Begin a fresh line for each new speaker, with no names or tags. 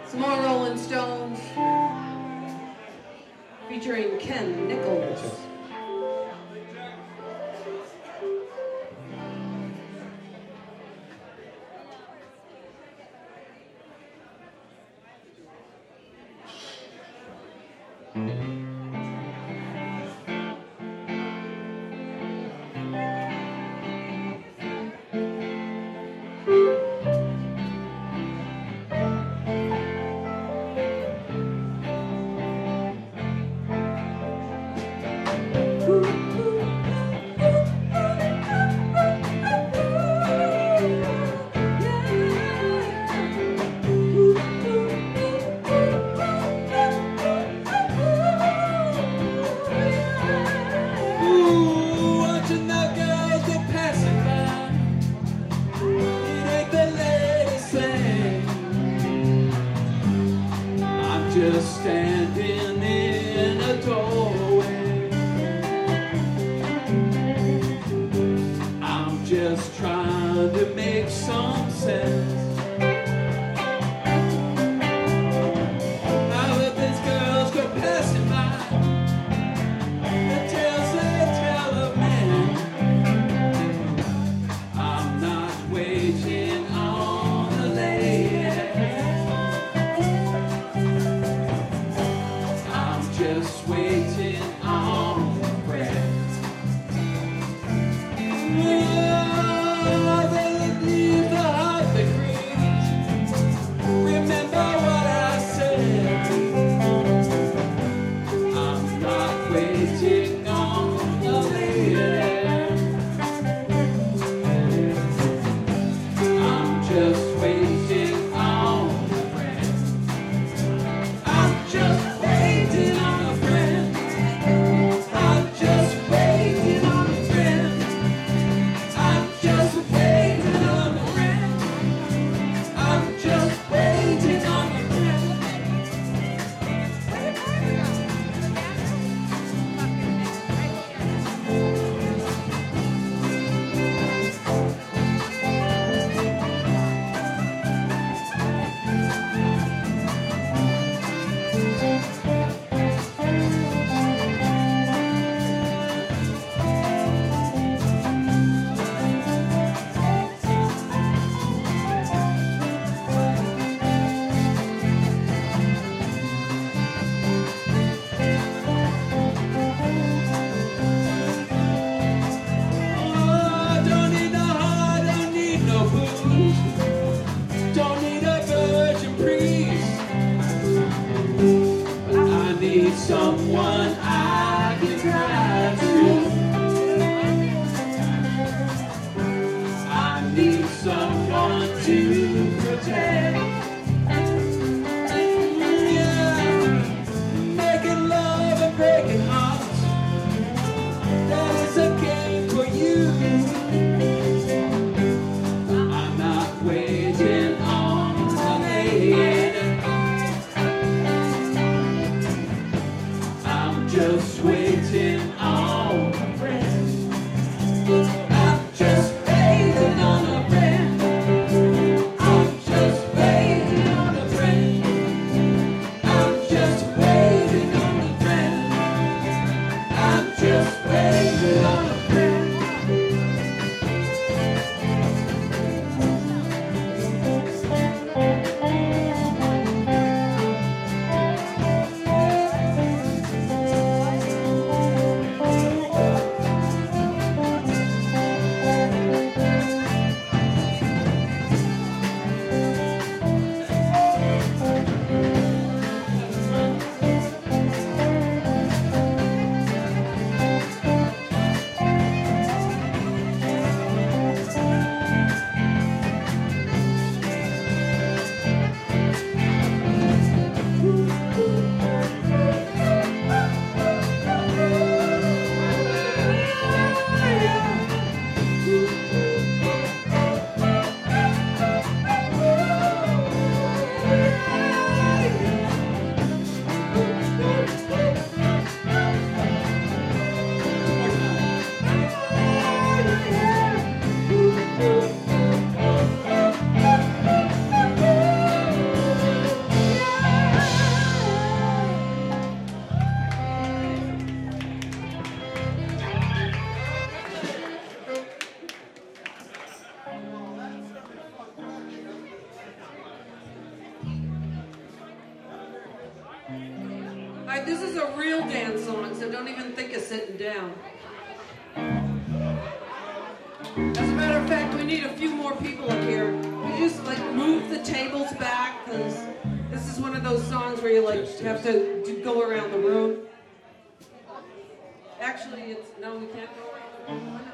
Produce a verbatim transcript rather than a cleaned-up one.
Some more Rolling Stones featuring Ken Nichols.
Just standing in a doorway. I'm just trying to make some sense. How if these girls go passing by, the tales they tell of men. I'm not waiting on a lady, just waiting on a friend. Oh, they leave the heart they grieve.
this is a real dance song, so don't even think of sitting down. As a matter of fact, we need a few more people up here. We just like move the tables back, because this is one of those songs where you like have to do, go around the room. Actually, it's no, we can't go around the room.